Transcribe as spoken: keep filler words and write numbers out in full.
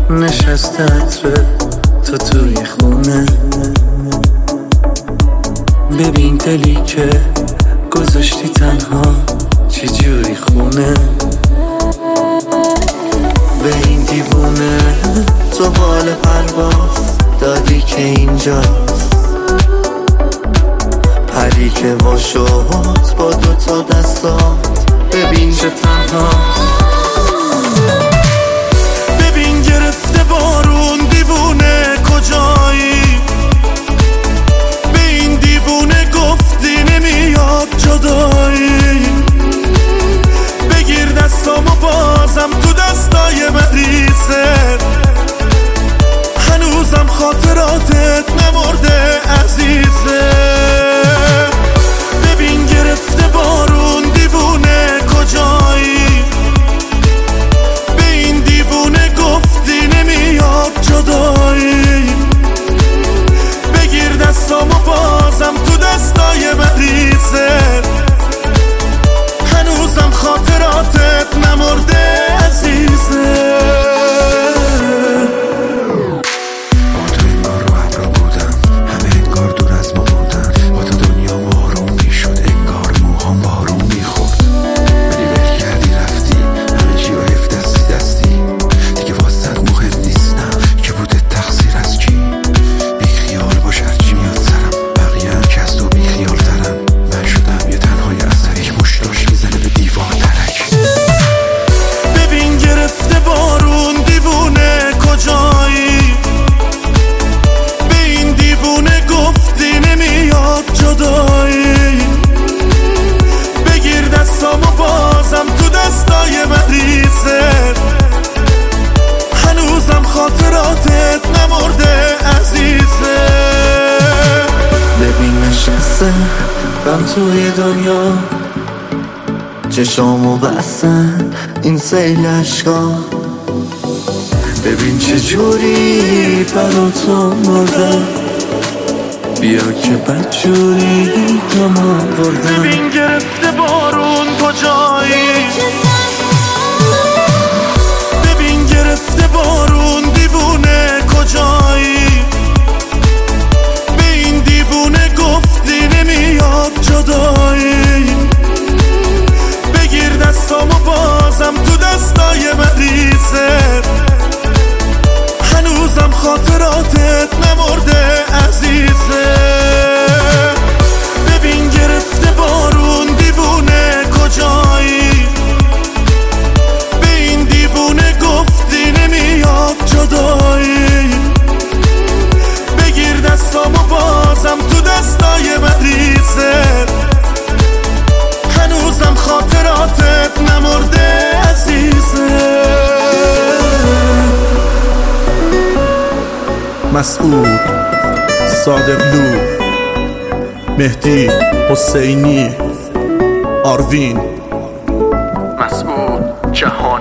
نشسته عطره تو توی خونه. ببین دلی که گذاشتی تنها چجوری خونه. به این دیوونه تو بال پرواز دادی که اینجاست. پری که وا شد با دوتا دستات ببین چه تنهاست. ببین گرفته بارون دیوونه کجایی. به این دیوونه گفتی نمیاد جدایی. بگیر دستامو بازم تو دستای مریضه. هنوزم خاطراتت نمرده عزیزه. ببین گرفته بارون دیوونه کجایی. به این دیوونه گفتی نمیاد جدایی. بگیر دستامو بازم تو دستای مریضه. هنوزم خاطراتت نمرده عزیزه. هنوزم خاطراتت نمرده عزیزه. ببین نشسته من توی دنیا. چشامو بستن این سیل عشقا. ببین چجوری برا تو مرده. بیا که بدجوری تو ما بردم. ببین گرفته بارون کجایی. ببین گرفته بارون دیوونه کجایی. به این دیوونه گفتی نمیاد جدایی. بگیر دستامو بازم تو دستای مریضه. هنوزم خاطراتت نمرده عزیزه. ببین گرفته بارون دیوونه کجایی. به این دیوونه گفتی نمیاد جدایی. بگیر دستامو بازم تو دستای مریضه. هنوزم خاطراتت نمرده عزیزه. مسعود، صادقلو، مهدی، حسینی، آروین، مسعود جهان